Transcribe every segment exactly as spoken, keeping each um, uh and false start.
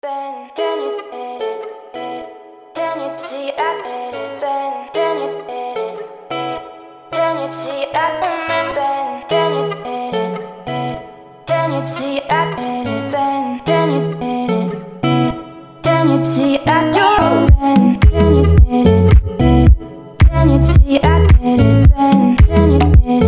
Ben, then you did it. Then you see I did it. Ben, then you did it. Then you see I remember. Ben, then you did it. Then you see I did it. Ben, then you did it. Then you see I do. Ben, then you did it. Then you see I did it. Ben, then you did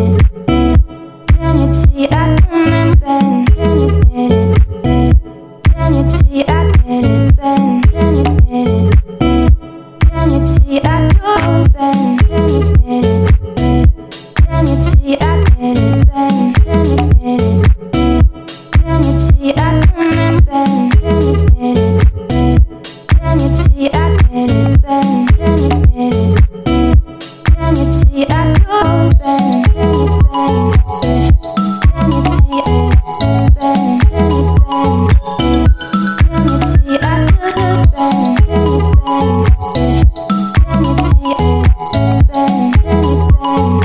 it. Then you see I remember. Ben, then you did it. Then you see I did it. Ben, then you did it. Then you see I do. Ben, then you did it. Then you see I did it. Ben, then you did it. Then you see I remember. Ben, then you did it. Then you see I did it. Ben, then you did it. Then you see I do. Ben, then you did it. Then you see I Ben, then you Ben. Then you see I do. Ben, then you Ben. Then you see I Ben, then you Ben.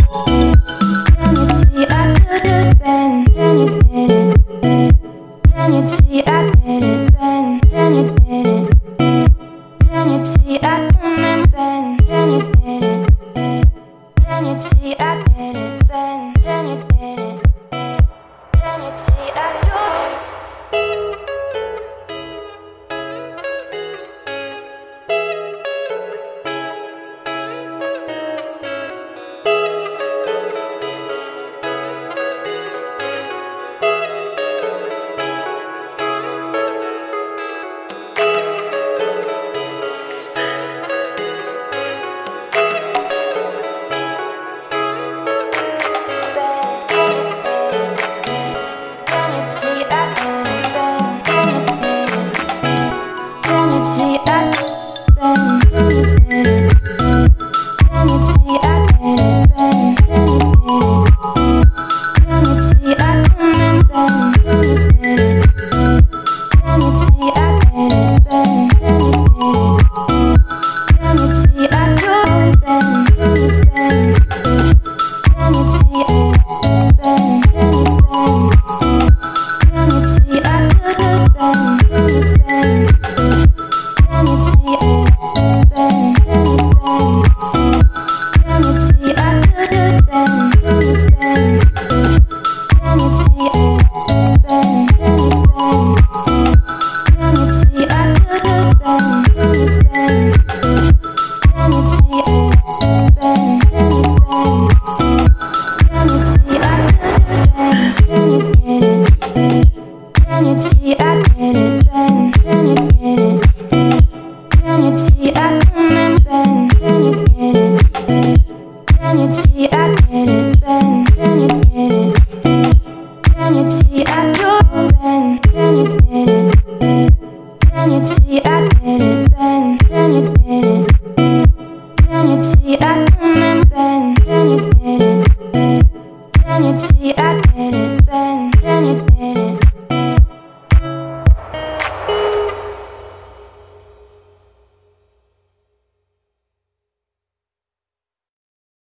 Then you see I do. Ben, then you did it. Then you see I did it. Ben, then you did it. Then you see I remember. Ben, then you did it. Then you see I did it. Ben, then you did it. Then you see I do. See, I